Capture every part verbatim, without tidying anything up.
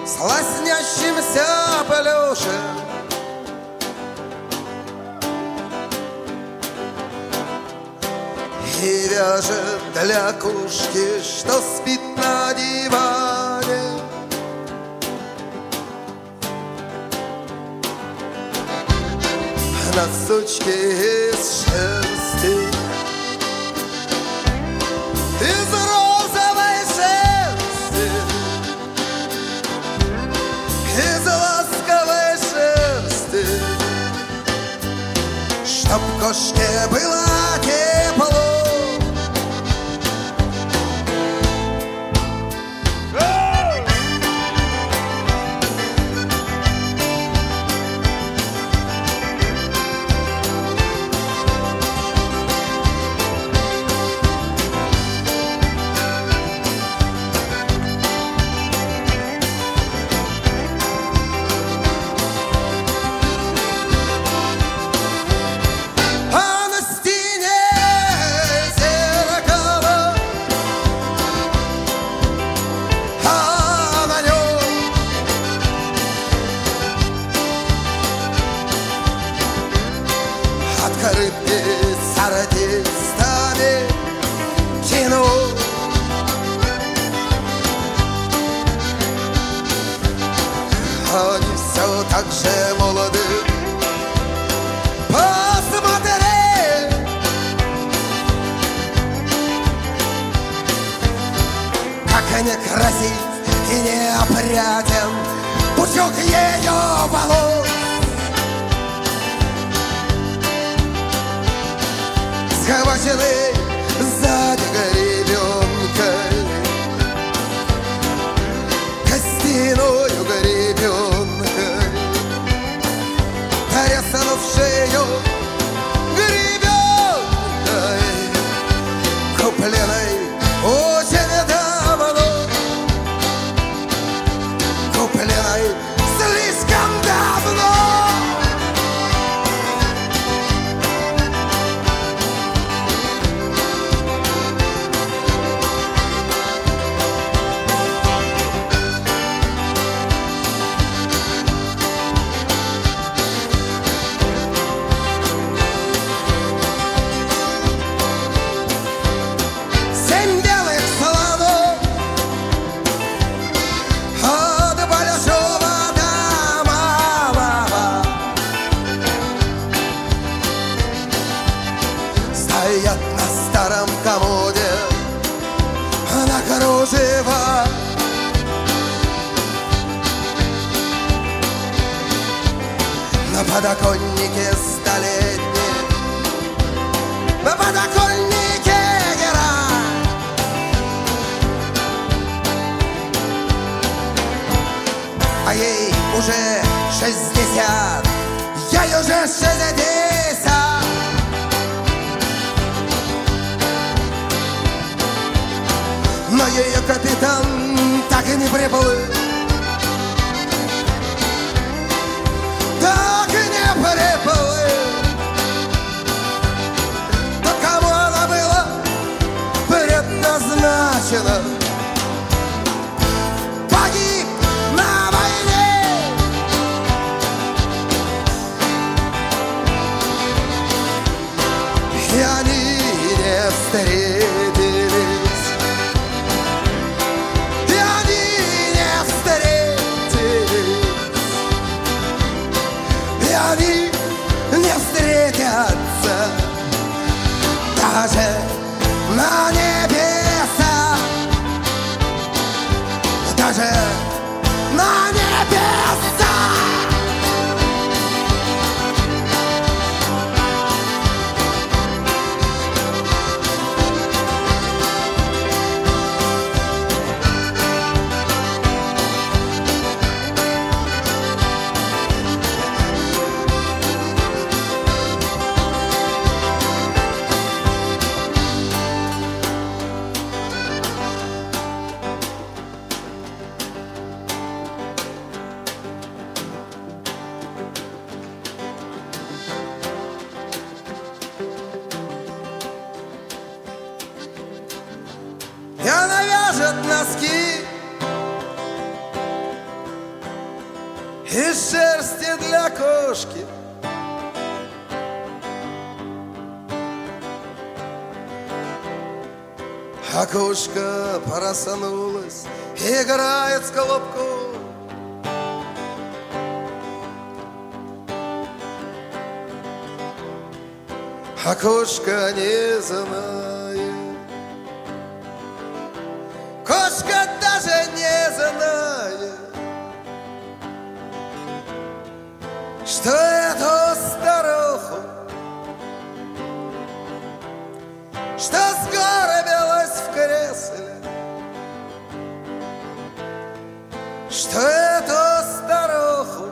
с лоснящимся плюшем. И вяжет для кушки, что спит на диване. На сучке из шерсти, из розовой шерсти, из ласковой шерсти, чтоб кошке было тепло. Они все так же молоды. Посмотри, как некрасив и неопрятен пучок ее волос. Схваченный сзади гребенкой, костяною гребенкой, трясану в шею гребенкой, купленной очень давно, купленной слишком давно. Стоят на старом комоде, на кружево. На подоконнике столетний, на подоконнике герань. А ей уже шестьдесят, ей уже шестьдесят. Но ее капитан так и не приплыл, так и не приплыл. То кому она была предназначена, погиб на войне. И они не встретились. Они не встретятся даже на небесах, даже на небесах. из шерсти для кошки. А кошка проснулась, играет с колобком. А кошка не знает, кошка даже не знает, что эту старуху, что сгорбилась в кресле, что эту старуху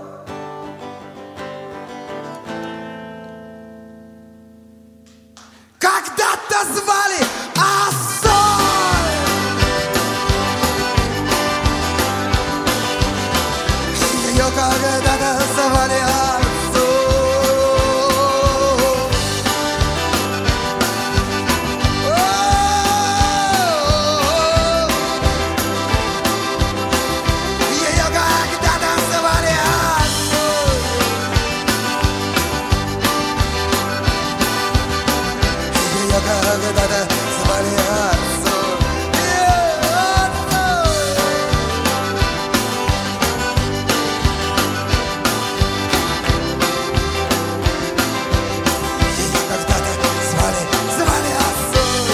когда-то звали Осой. Ее когда-то звали Осой. Ее когда-то звали Осой. Ее когда-то звали Осой. Ее когда-то звали, звали Осой.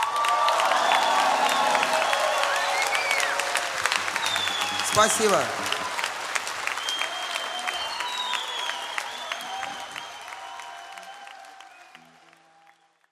Спасибо.